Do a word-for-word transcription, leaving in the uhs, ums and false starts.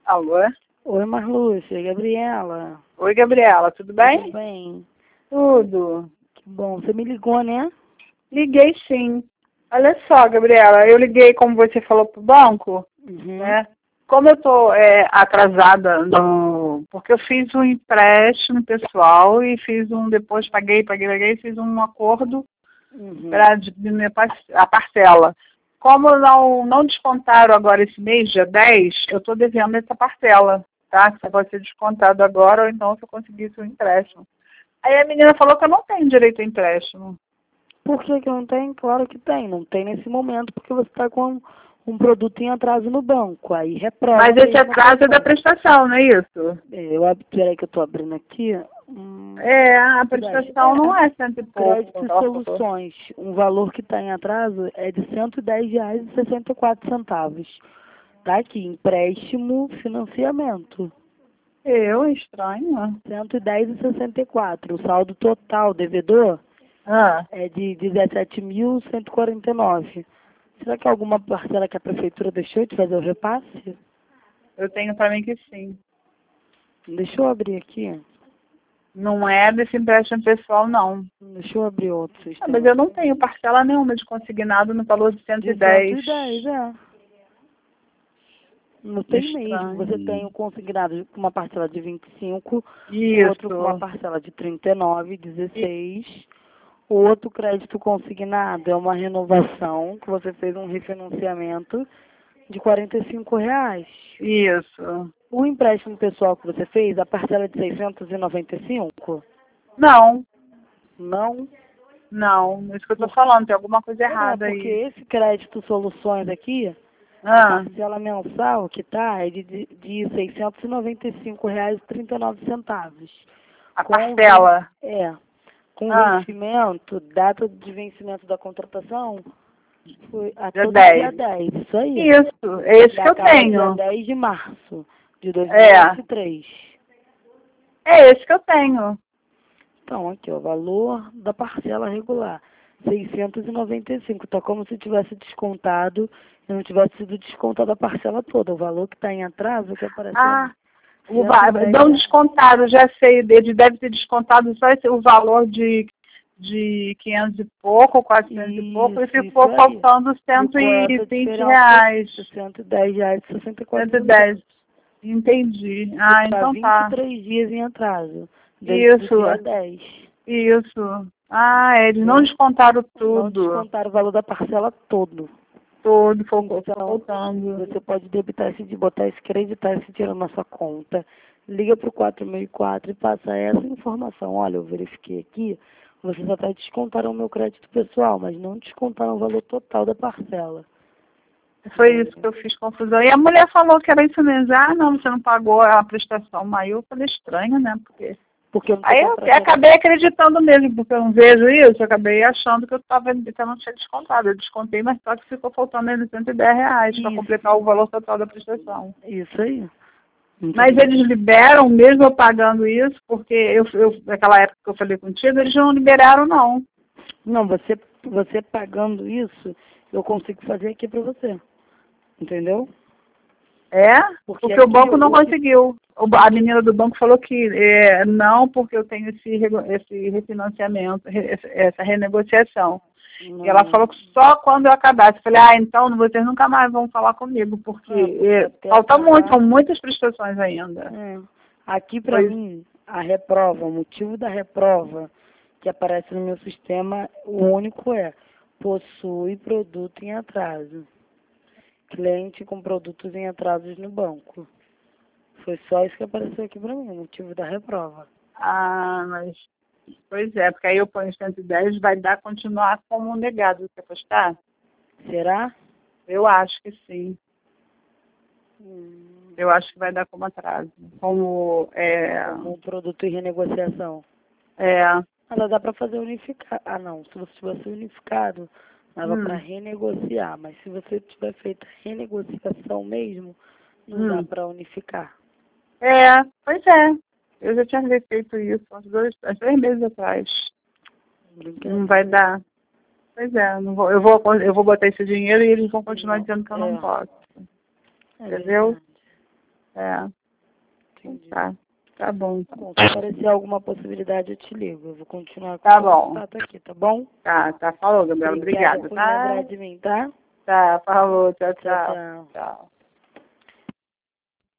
Alô? Oi, Marlúcia, Gabriela. Oi, Gabriela, tudo bem? Tudo bem? Tudo. Que bom, você me ligou, né? Liguei sim. Olha só, Gabriela, eu liguei, como você falou, pro banco, Uhum. né? Como eu tô é, atrasada, no... porque eu fiz um empréstimo pessoal e fiz um, depois paguei, paguei, paguei, fiz um acordo Uhum. para diminuir a parcela. Como não, não descontaram agora esse mês, dia dez, eu estou devendo essa parcela, tá? Que pode ser descontado agora ou então se eu conseguisse um empréstimo. Aí a menina falou que eu não tenho direito a empréstimo. Por que que não tem? Claro que tem. Não tem nesse momento porque você está com um produto em atraso no banco. Aí reprova. Mas esse atraso é da prestação, não é isso? Eu, peraí que eu estou abrindo aqui. Hum, É, a prestação não é cento e pouco. Crédito e Soluções. Um valor que está em atraso é de cento e dez reais e sessenta e quatro centavos. Tá aqui, empréstimo, financiamento. Eu, estranho. cento e dez e sessenta e quatro. O saldo total devedor Ah, é de dezessete mil cento e quarenta e nove. Será que alguma parcela que a prefeitura deixou de fazer o repasse? eu tenho para mim que sim. Deixa eu abrir aqui. Não é desse empréstimo pessoal, não. Deixa eu abrir outro Ah, sistema. mas eu não tenho parcela nenhuma de consignado no valor de cento e dez. De cento e dez, é. Não tem Estranho. mesmo. Você tem o consignado com uma parcela de vinte e cinco, Isso. o outro com uma parcela de trinta e nove, dezesseis. O outro crédito consignado é uma renovação, que você fez um refinanciamento de quarenta e cinco reais. Isso. O empréstimo pessoal que você fez, a parcela é de seiscentos e noventa e cinco? Não, Não? não. É isso que eu tô falando, tem alguma coisa errada É, porque aí. esse crédito soluções aqui, a Ah, parcela mensal que tá é de, de, de seiscentos e noventa e cinco reais e trinta e nove centavos. a Com parcela. ven- É. Com Ah, vencimento, data de vencimento da contratação, foi até dia o dia dez. dez, isso aí. Isso, é esse E que eu acaba dia tenho. dez de março de dois mil e vinte e três. É. É esse que eu tenho. Então, aqui, ó, valor da parcela regular, seiscentos e noventa e cinco. Tá como se tivesse descontado e não tivesse sido descontada a parcela toda. O valor que está em atraso, que aparece Ah, o cento va- e dez dão reais. descontado, já sei, ele deve ter descontado só esse, o valor de, de quinhentos e pouco, quatrocentos e pouco, e Isso, ficou isso aí. faltando cento Ficou e essa vinte diferença reais. de cento e dez reais e sessenta e quatro cento e dez. centavos. Entendi. Ah, Está então tá. vinte e três dias em atraso, desde o Isso, dia dez. isso. Ah, eles não Entendeu? descontaram Não tudo. descontaram o valor da parcela todo. Tudo, ficou, ficou Então, faltando. você pode debitar esse, botar esse, creditar esse dinheiro na sua conta. Liga para o quatro seis quatro e passa essa informação. Olha, eu verifiquei aqui, vocês até descontaram o meu crédito pessoal, mas não descontaram o valor total da parcela. Foi isso que eu fiz confusão. E a mulher falou que era isso mesmo. Ah, não, você não pagou a prestação maior. Eu falei estranho, né? Porque... Porque eu não tô Aí eu comprando. acabei acreditando mesmo, porque eu não vejo isso. Eu acabei achando que eu estava que eu não tinha descontado. Eu descontei, mas só que ficou faltando ainda cento e dez reais para completar o valor total da prestação. Isso aí. Mas eles liberam, mesmo eu pagando isso, porque eu, eu, naquela época que eu falei contigo, eles não liberaram, não. Não, você, você pagando isso, eu consigo fazer aqui para você. Entendeu? É? Porque, Porque o banco não o que... conseguiu. O, a menina do banco falou que é, não, porque eu tenho esse, esse refinanciamento, essa renegociação. Não. E ela falou que só quando eu acabasse. Eu falei, ah, então vocês nunca mais vão falar comigo, porque, É, porque é, até falta acabar... muito, são muitas prestações ainda. É. Aqui, para Pois... mim, a reprova, o motivo da reprova que aparece no meu sistema, o único é possui produto em atraso. Cliente com produtos em atrasos no banco. Foi só isso que apareceu aqui para mim, o motivo da reprova. Ah, mas... Pois é, porque aí eu ponho cento e dez, vai dar continuar como negado. Você apostar? Será? Eu acho que sim. Hum. Eu acho que vai dar como atraso. Como... É... Como um produto em renegociação. É... Ela dá para fazer unificado. Ah, não. Se você tivesse unificado, dava Hum. para renegociar. Mas se você tiver feito a renegociação mesmo, não Hum. dá para unificar. É, pois é. Eu já tinha feito isso há dois, há três meses atrás. Não vai dar. Pois é, não vou, eu, vou, eu vou botar esse dinheiro e eles vão continuar Não, dizendo que eu é. não posso. É Entendeu? verdade. É. Entendi. Tá. Tá bom. Tá bom, se aparecer alguma possibilidade, eu te ligo. Eu vou continuar com Tá o bom. contato aqui, tá bom? Tá, tá. Falou, Gabriela. Obrigada Obrigada, por tá? lembrar de mim, tá? Tá, falou. Tchau, Tchau, tchau. tchau. Tchau.